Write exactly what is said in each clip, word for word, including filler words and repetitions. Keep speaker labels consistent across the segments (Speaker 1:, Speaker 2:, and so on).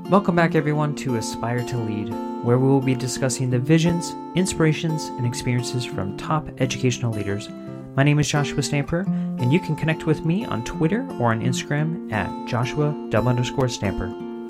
Speaker 1: Welcome back, everyone, to Aspire to Lead, where we will be discussing the visions, inspirations, and experiences from top educational leaders. My name is Joshua Stamper, and you can connect with me on Twitter or on Instagram at Joshua double underscore Stamper.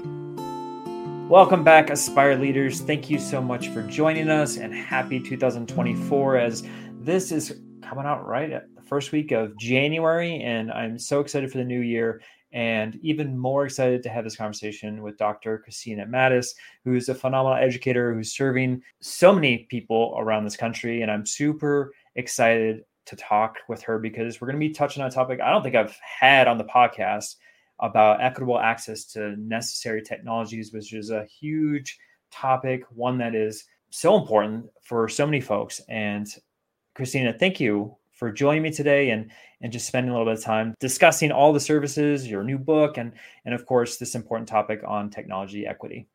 Speaker 1: Welcome back, Aspire leaders. Thank you so much for joining us, and happy two thousand twenty-four, as this is coming out right at the first week of January, and I'm so excited for the new year. And even more excited to have this conversation with Doctor Christina Mattis, who's a phenomenal educator who's serving so many people around this country. And I'm super excited to talk with her because we're going to be touching on a topic I don't think I've had on the podcast about equitable access to necessary technologies, which is a huge topic, one that is so important for so many folks. And Christina, thank you for joining me today and, and just spending a little bit of time discussing all the services, your new book, and, and of course, this important topic on technology equity.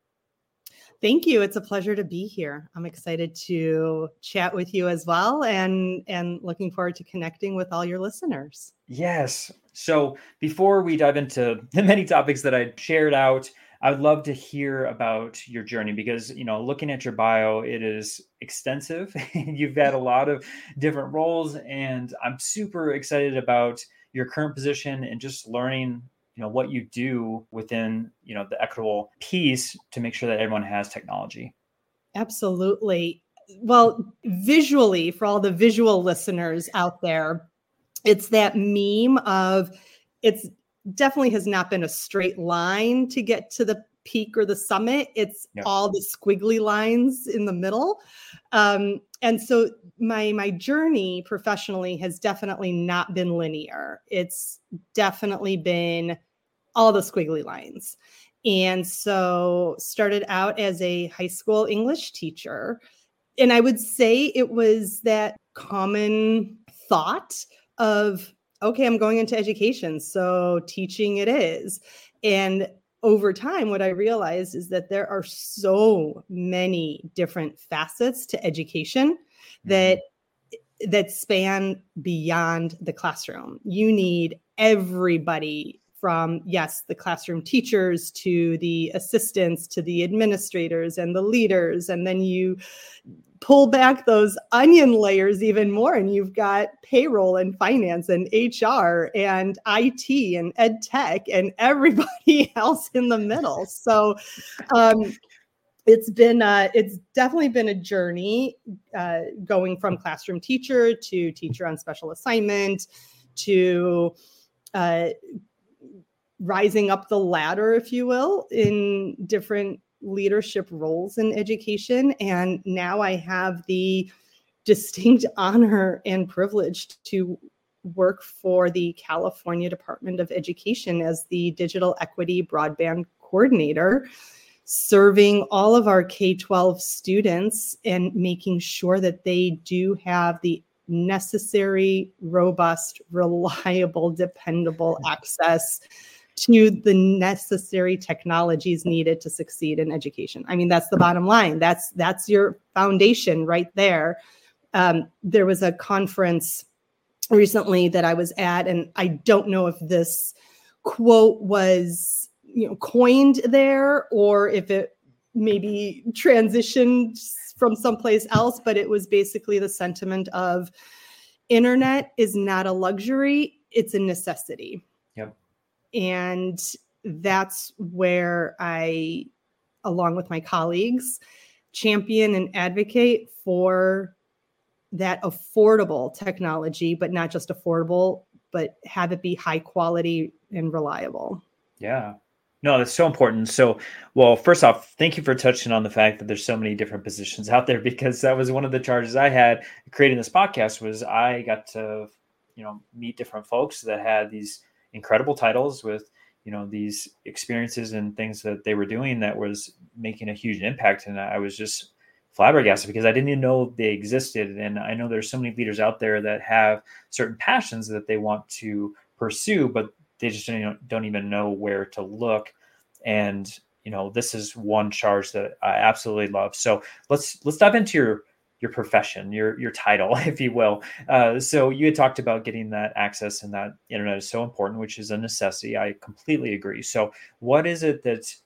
Speaker 2: Thank you. It's a pleasure to be here. I'm excited to chat with you as well, and, and looking forward to connecting with all your listeners.
Speaker 1: Yes. So before we dive into the many topics that I shared out, I would love to hear about your journey because, you know, looking at your bio, it is extensive. You've had a lot of different roles, and I'm super excited about your current position and just learning, you know, what you do within, you know, the equitable piece to make sure that everyone has technology.
Speaker 2: Absolutely. Well, visually, for all the visual listeners out there, it's that meme of it's definitely has not been a straight line to get to the peak or the summit. It's yep. all the squiggly lines in the middle. Um, and so my, my journey professionally has definitely not been linear. It's definitely been all the squiggly lines. And so started out as a high school English teacher. And I would say it was that common thought of, okay, I'm going into education, so teaching it is. And over time, what I realized is that there are so many different facets to education mm-hmm. that that span beyond the classroom. You need everybody from, yes, the classroom teachers to the assistants to the administrators and the leaders. And then you pull back those onion layers even more, and you've got payroll and finance and H R and I T and ed tech and everybody else in the middle. So um, it's been uh, it's definitely been a journey uh, going from classroom teacher to teacher on special assignment to uh, rising up the ladder, if you will, in different leadership roles in education. And now I have the distinct honor and privilege to work for the California Department of Education as the Digital Equity Broadband Coordinator, serving all of our K twelve students and making sure that they do have the necessary, robust, reliable, dependable access to the necessary technologies needed to succeed in education. I mean, that's the bottom line. That's that's your foundation right there. Um, there was a conference recently that I was at, and I don't know if this quote was, you know, coined there or if it maybe transitioned from someplace else, but it was basically the sentiment of internet is not a luxury, it's a necessity.
Speaker 1: Yep.
Speaker 2: And that's where I, along with my colleagues, champion and advocate for that affordable technology, but not just affordable, but have it be high quality and reliable.
Speaker 1: Yeah. No, that's so important. So, well, first off, thank you for touching on the fact that there's so many different positions out there, because that was one of the charges I had creating this podcast was I got to, you know, meet different folks that had these incredible titles with, you know, these experiences and things that they were doing that was making a huge impact. And I was just flabbergasted because I didn't even know they existed. And I know there's so many leaders out there that have certain passions that they want to pursue, but they just don't, don't even know where to look. And, you know, this is one charge that I absolutely love. So let's, let's dive into your, your profession, your, your title, if you will. Uh, so you had talked about getting that access, and that internet is so important, which is a necessity. I completely agree. So what is it that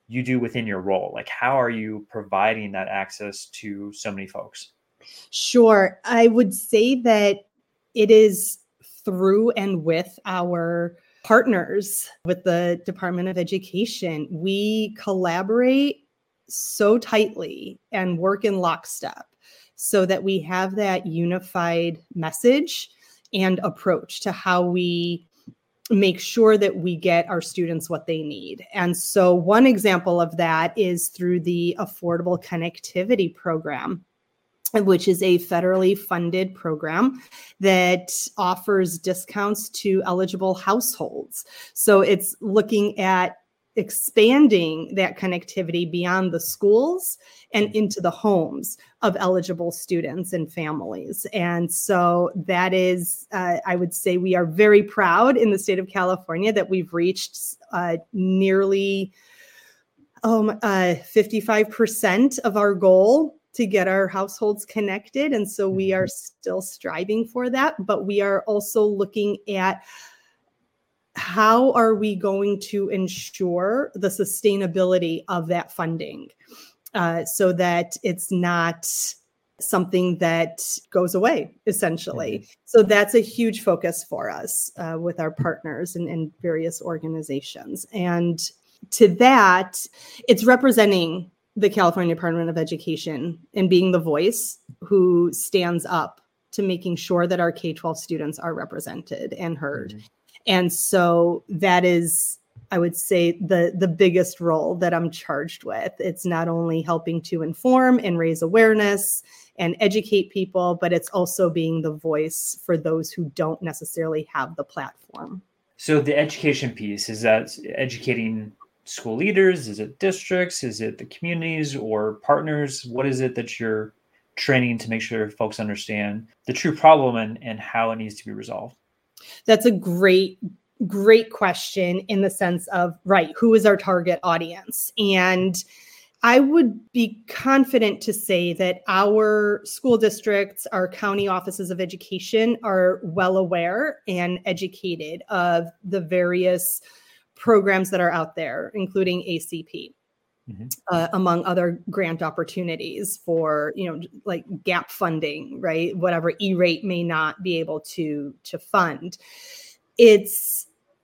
Speaker 1: you do within your role? Like, how are you providing that access to so many folks?
Speaker 2: Sure. I would say that it is through and with our partners with the Department of Education. We collaborate so tightly and work in lockstep so that we have that unified message and approach to how we make sure that we get our students what they need. And so one example of that is through the Affordable Connectivity Program, which is a federally funded program that offers discounts to eligible households. So it's looking at expanding that connectivity beyond the schools and into the homes of eligible students and families. And so that is, uh, I would say we are very proud in the state of California that we've reached uh, nearly um, uh, fifty-five percent of our goal to get our households connected. And so we are still striving for that, but we are also looking at how are we going to ensure the sustainability of that funding uh, so that it's not something that goes away, essentially. Mm-hmm. So that's a huge focus for us uh, with our partners and, and various organizations. And to that, it's representing the California Department of Education and being the voice who stands up to making sure that our K twelve students are represented and heard. Mm-hmm. And so that is, I would say, the, the biggest role that I'm charged with. It's not only helping to inform and raise awareness and educate people, but it's also being the voice for those who don't necessarily have the platform.
Speaker 1: So the education piece, is that educating school leaders? Is it districts? Is it the communities or partners? What is it that you're training to make sure folks understand the true problem and, and how it needs to be resolved?
Speaker 2: That's a great, great question in the sense of, right, who is our target audience? And I would be confident to say that our school districts, our county offices of education are well aware and educated of the various programs that are out there, including A C P. Mm-hmm. Uh, among other grant opportunities for, you know, like gap funding, right? Whatever E-rate may not be able to, to fund. It's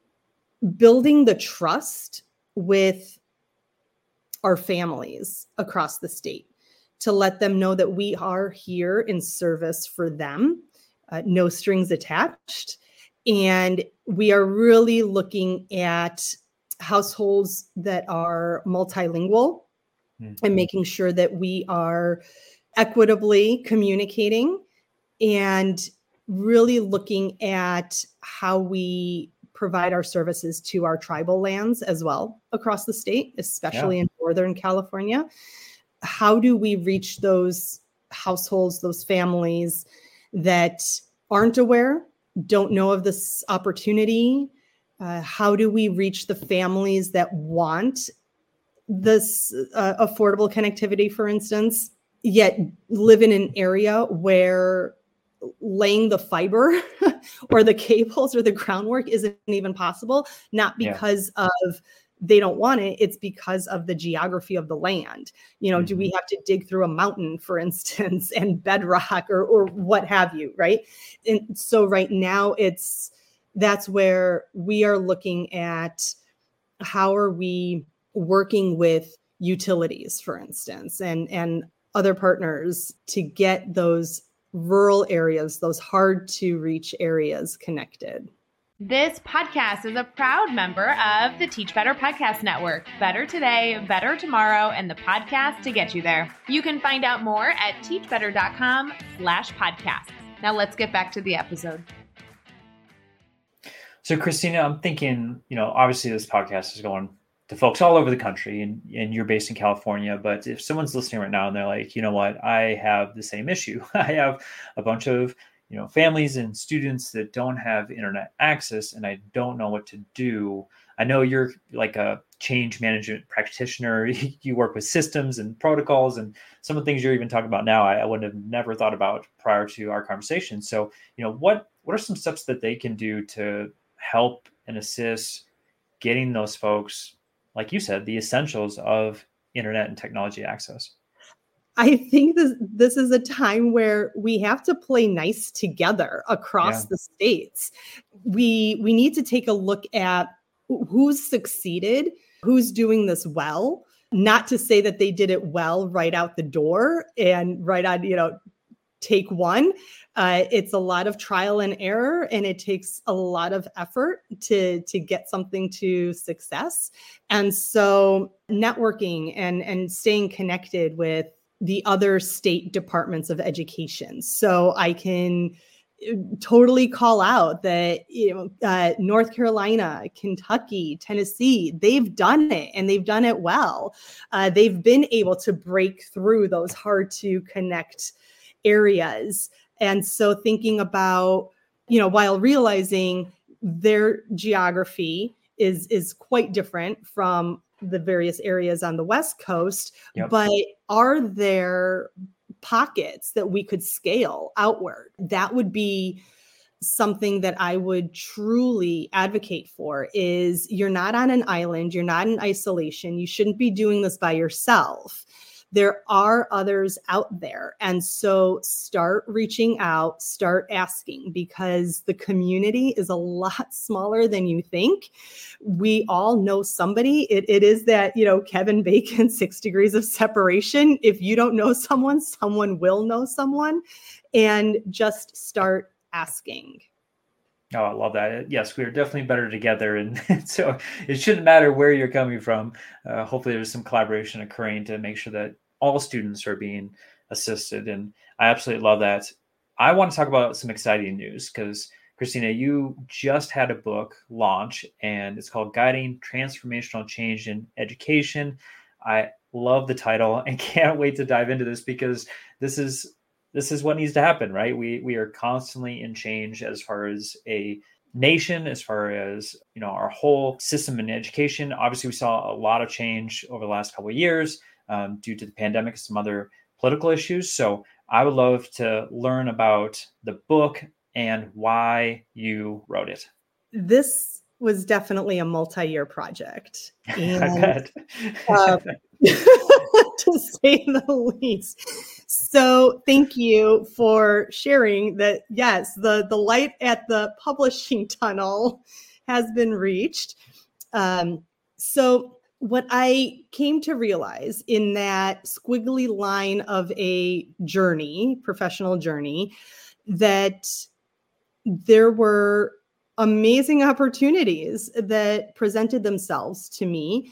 Speaker 2: building the trust with our families across the state to let them know that we are here in service for them, uh, no strings attached. And we are really looking at households that are multilingual mm-hmm. and making sure that we are equitably communicating and really looking at how we provide our services to our tribal lands as well across the state, especially yeah. in Northern California. How do we reach those households, those families that aren't aware, don't know of this opportunity? Uh, how do we reach the families that want this uh, affordable connectivity, for instance, yet live in an area where laying the fiber or the cables or the groundwork isn't even possible, not because yeah. of they don't want it, it's because of the geography of the land. You know, mm-hmm. do we have to dig through a mountain, for instance, and bedrock or or what have you, right? And so right now it's that's where we are looking at how are we working with utilities, for instance, and, and other partners to get those rural areas, those hard to reach areas connected.
Speaker 3: This podcast is a proud member of the Teach Better Podcast Network. Better today, better tomorrow, and the podcast to get you there. You can find out more at teachbetter.com slash podcasts. Now let's get back to the episode.
Speaker 1: So Christina, I'm thinking, you know, obviously this podcast is going to folks all over the country and, and you're based in California, but if someone's listening right now and they're like, you know what, I have the same issue. I have a bunch of, you know, families and students that don't have internet access and I don't know what to do. I know you're like a change management practitioner. You work with systems and protocols and some of the things you're even talking about now, I, I would have never thought about prior to our conversation. So, you know, what, what are some steps that they can do to help and assist getting those folks like you said, the essentials of internet and technology access?
Speaker 2: I think this this is a time where we have to play nice together across
Speaker 1: Yeah.
Speaker 2: the states. We we need to take a look at who's succeeded, who's doing this well. Not to say that they did it well right out the door and right on, you know, take one. Uh, it's a lot of trial and error, and it takes a lot of effort to to get something to success. And so networking and and staying connected with the other state departments of education. So I can totally call out that, you know, uh, North Carolina, Kentucky, Tennessee, they've done it and they've done it well. Uh, they've been able to break through those hard to connect areas. And so thinking about, you know, while realizing their geography is, is quite different from the various areas on the West Coast,
Speaker 1: Yep.
Speaker 2: but are there pockets that we could scale outward? That would be something that I would truly advocate for. Is you're not on an island, you're not in isolation, you shouldn't be doing this by yourself. There are others out there. And so start reaching out, start asking, because the community is a lot smaller than you think. We all know somebody. It, it is that, you know, Kevin Bacon, six degrees of separation. If you don't know someone, someone will know someone, and just start asking.
Speaker 1: Oh, I love that. Yes, we're definitely better together. And so it shouldn't matter where you're coming from. Uh, hopefully there's some collaboration occurring to make sure that all students are being assisted. And I absolutely love that. I want to talk about some exciting news because, Christina, you just had a book launch and it's called Guiding Transformational Change in Education. I love the title and can't wait to dive into this because this is this is what needs to happen, right? We we are constantly in change as far as a nation, as far as, you know, our whole system in education. Obviously, we saw a lot of change over the last couple of years um, due to the pandemic and some other political issues. So I would love to learn about the book and why you wrote it.
Speaker 2: This was definitely a multi-year project. And,
Speaker 1: I bet.
Speaker 2: uh, to say the least. So thank you for sharing that. Yes, the, the light at the publishing tunnel has been reached. Um, so what I came to realize in that squiggly line of a journey, professional journey, that there were amazing opportunities that presented themselves to me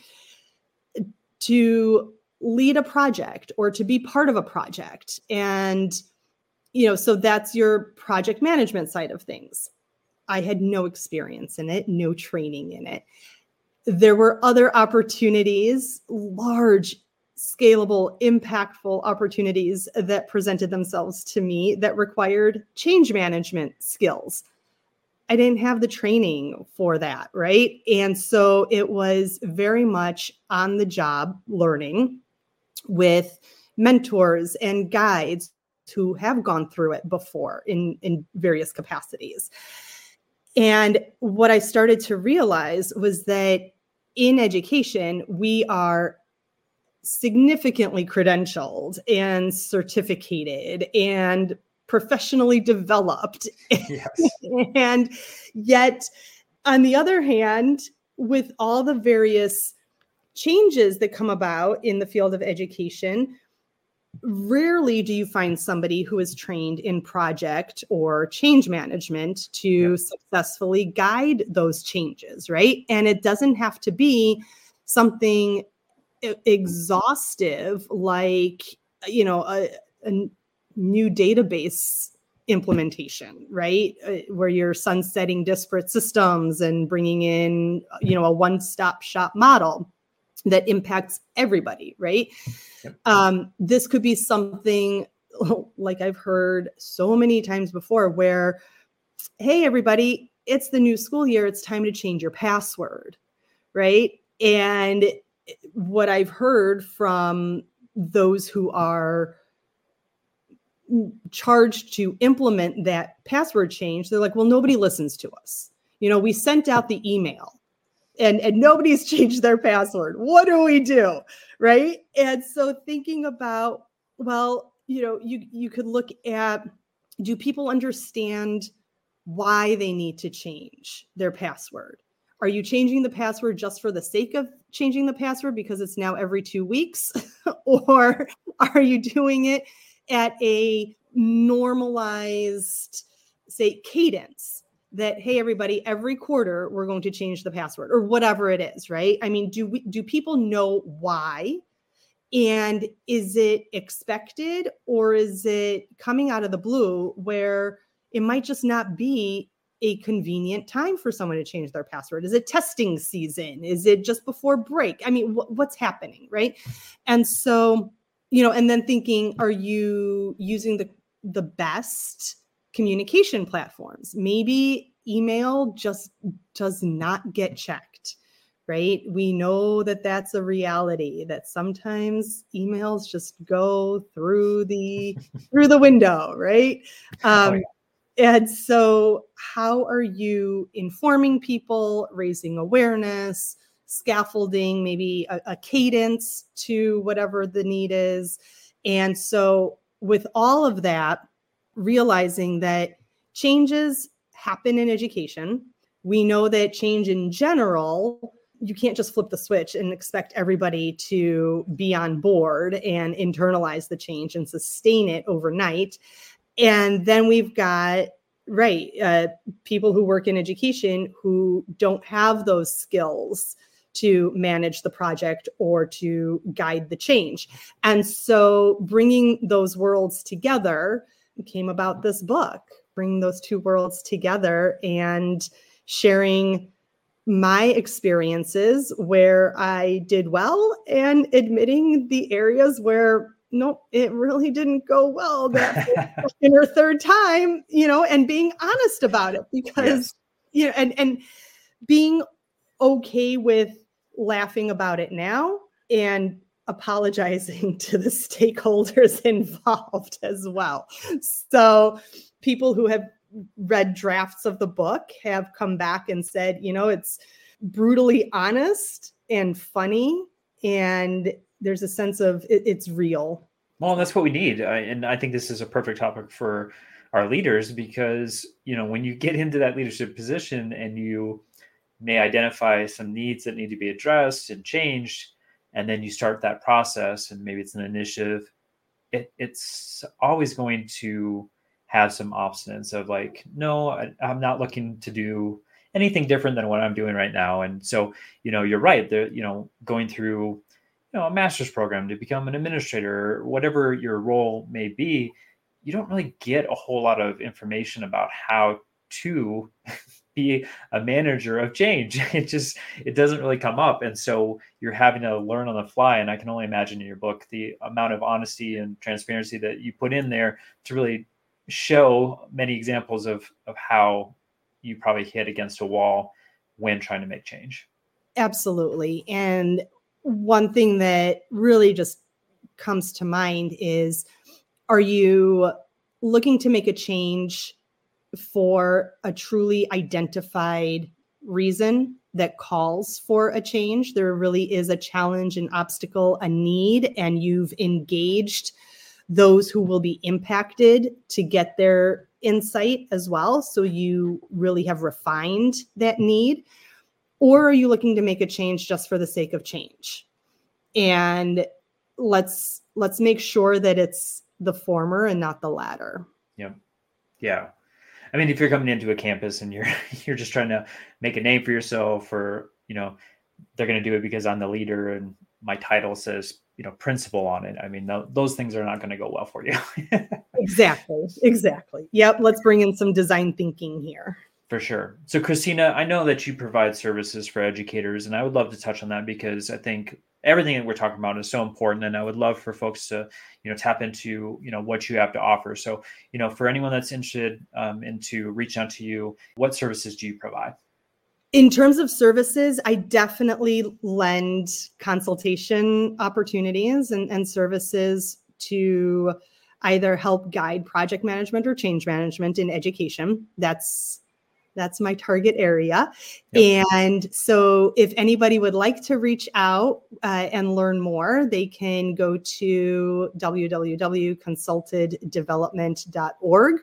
Speaker 2: to lead a project or to be part of a project. And, you know, so that's your project management side of things. I had no experience in it, no training in it. There were other opportunities, large, scalable, impactful opportunities that presented themselves to me that required change management skills. I didn't have the training for that, right? And so it was very much on the job learning with mentors and guides who have gone through it before in, in various capacities. And what I started to realize was that in education, we are significantly credentialed and certificated and professionally developed.
Speaker 1: Yes.
Speaker 2: And yet, on the other hand, with all the various changes that come about in the field of education, rarely do you find somebody who is trained in project or change management to
Speaker 1: Yep.
Speaker 2: successfully guide those changes, right? And it doesn't have to be something exhaustive like, you know, a, a new database implementation, right? Uh, where you're sunsetting disparate systems and bringing in, you know, a one-stop shop model that impacts everybody, right?
Speaker 1: Yep.
Speaker 2: Um, this could be something like I've heard so many times before where, hey, everybody, it's the new school year. It's time to change your password, right? And what I've heard from those who are charged to implement that password change, they're like, well, nobody listens to us. You know, we sent out the email. and, and nobody's changed their password. What do we do? Right. And so thinking about, well, you know, you, you could look at, do people understand why they need to change their password? Are you changing the password just for the sake of changing the password because it's now every two weeks? Or are you doing it at a normalized, say, cadence that, hey, everybody, every quarter we're going to change the password or whatever it is, right? I mean, do we, do people know why? And is it expected, or is it coming out of the blue where it might just not be a convenient time for someone to change their password? Is it testing season? Is it just before break? I mean, wh- what's happening, right? And so, you know, and then thinking, are you using the, the best communication platforms? Maybe email just does not get checked, right? We know that that's a reality, that sometimes emails just go through the, through the window, right? Um, oh, yeah. And so how are you informing people, raising awareness, scaffolding, maybe a, a cadence to whatever the need is? And so with all of that, realizing that changes happen in education. We know that change in general, you can't just flip the switch and expect everybody to be on board and internalize the change and sustain it overnight. And then we've got, right, uh, people who work in education who don't have those skills to manage the project or to guide the change. And so bringing those worlds together came about this book, bringing those two worlds together and sharing my experiences where I did well and admitting the areas where nope, it really didn't go well that second or third time, you know, and being honest about it because, yes. you know, and, and being okay with laughing about it now and apologizing to the stakeholders involved as well. So people who have read drafts of the book have come back and said, you know, it's brutally honest and funny, and there's a sense of it, it's real.
Speaker 1: Well, that's what we need. I, and I think this is a perfect topic for our leaders because, you know, when you get into that leadership position and you may identify some needs that need to be addressed and changed, and then you start that process and maybe it's an initiative, it, it's always going to have some obstinance of like, no, I, I'm not looking to do anything different than what I'm doing right now. And so, you know, you're right. They're, you know, going through, you know, a master's program to become an administrator, or whatever your role may be, you don't really get a whole lot of information about how to be a manager of change. It just, it doesn't really come up. And so you're having to learn on the fly. And I can only imagine in your book, the amount of honesty and transparency that you put in there to really show many examples of, of how you probably hit against a wall when trying to make change.
Speaker 2: Absolutely. And one thing that really just comes to mind is, are you looking to make a change for a truly identified reason that calls for a change? There really is a challenge, an obstacle, a need, and you've engaged those who will be impacted to get their insight as well. So you really have refined that need. Or are you looking to make a change just for the sake of change? And let's let's make sure that it's the former and not the latter.
Speaker 1: Yeah. Yeah. I mean, if you're coming into a campus and you're you're just trying to make a name for yourself, or, you know, they're going to do it because I'm the leader and my title says, you know, principal on it. I mean, th- those things are not going to go well for you.
Speaker 2: Exactly. Exactly. Yep. Let's bring in some design thinking here.
Speaker 1: For sure. So Christina, I know that you provide services for educators, and I would love to touch on that because I think everything that we're talking about is so important. And I would love for folks to, you know, tap into, you know, what you have to offer. So, you know, for anyone that's interested um, into reaching out to you, what services do you provide?
Speaker 2: In terms of services, I definitely lend consultation opportunities and, and services to either help guide project management or change management in education. That's That's my target area. Yep. And so if anybody would like to reach out uh, and learn more, they can go to w w w dot consulted development dot org,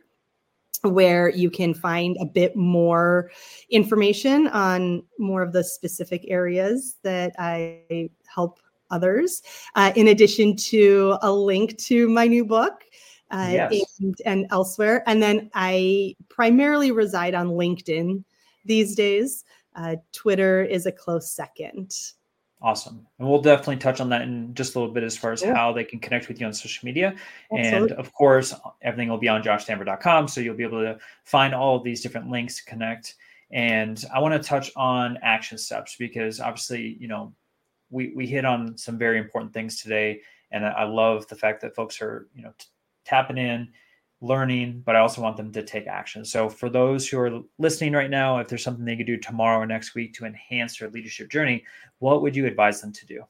Speaker 2: where you can find a bit more information on more of the specific areas that I help others, uh, in addition to a link to my new book. Uh, yes. and, and elsewhere. And then I primarily reside on LinkedIn these days. Uh, Twitter is a close second.
Speaker 1: Awesome. And we'll definitely touch on that in just a little bit as far as yeah. how they can connect with you on social media. Absolutely. And of course, everything will be on josh stamper dot com. So you'll be able to find all of these different links to connect. And I want to touch on action steps because obviously, you know, we, we hit on some very important things today. And I love the fact that folks are, you know, t- tapping in, learning, but I also want them to take action. So for those who are listening right now, if there's something they could do tomorrow or next week to enhance their leadership journey, what would you advise them to do?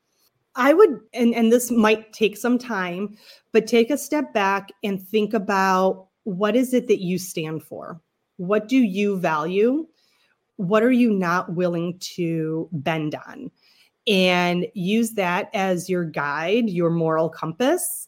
Speaker 2: I would, and, and this might take some time, but take a step back and think about what is it that you stand for? What do you value? What are you not willing to bend on? And use that as your guide, your moral compass.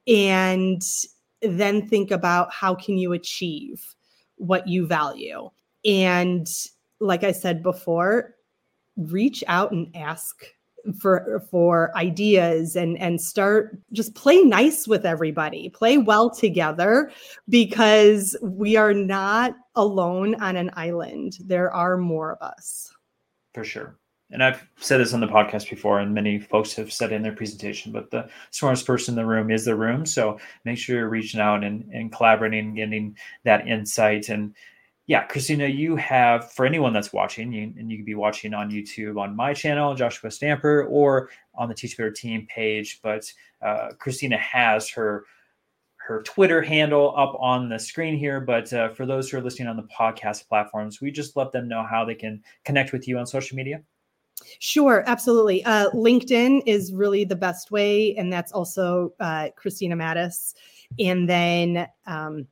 Speaker 2: And then think about how can you achieve what you value. And like I said before, reach out and ask for, for ideas and, and start just play nice with everybody, play well together, because we are not alone on an island. There are more of us.
Speaker 1: For sure. And I've said this on the podcast before, and many folks have said it in their presentation, but the smartest person in the room is the room. So make sure you're reaching out and, and collaborating and getting that insight. And yeah, Christina, you have, for anyone that's watching, you, and you can be watching on YouTube on my channel, Joshua Stamper, or on the Teach Better Team page. But uh, Christina has her her Twitter handle up on the screen here. But uh, for those who are listening on the podcast platforms, we just let them know how they can connect with you on social media.
Speaker 2: Sure, absolutely. Uh, LinkedIn is really the best way. And that's also uh, Christina Mattis. And then, um,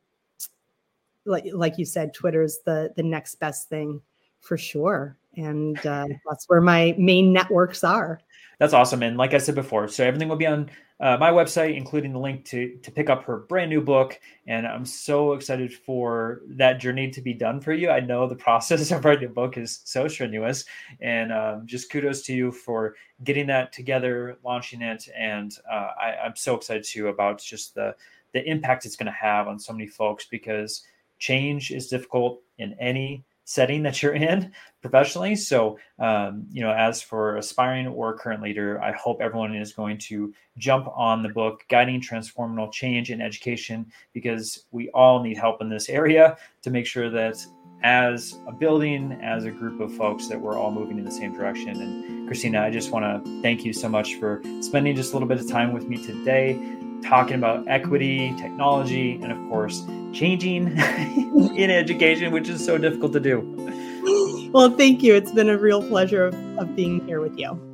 Speaker 2: like, like you said, Twitter's the, the next best thing for sure. And uh, that's where my main networks are.
Speaker 1: That's awesome. And like I said before, so everything will be on uh, my website, including the link to to pick up her brand new book. And I'm so excited for that journey to be done for you. I know the process of writing a book is so strenuous, and um, just kudos to you for getting that together, launching it. And uh, I, I'm so excited too about just the the impact it's going to have on so many folks, because change is difficult in any setting that you're in professionally. So, um, you know, as for aspiring or current leader, I hope everyone is going to jump on the book, Guiding Transformational Change in Education, because we all need help in this area to make sure that as a building, as a group of folks, that we're all moving in the same direction. And Christina, I just want to thank you so much for spending just a little bit of time with me today, talking about equity, technology, and of course, changing in education, which is so difficult to do.
Speaker 2: Well, thank you. It's been a real pleasure of, of being here with you.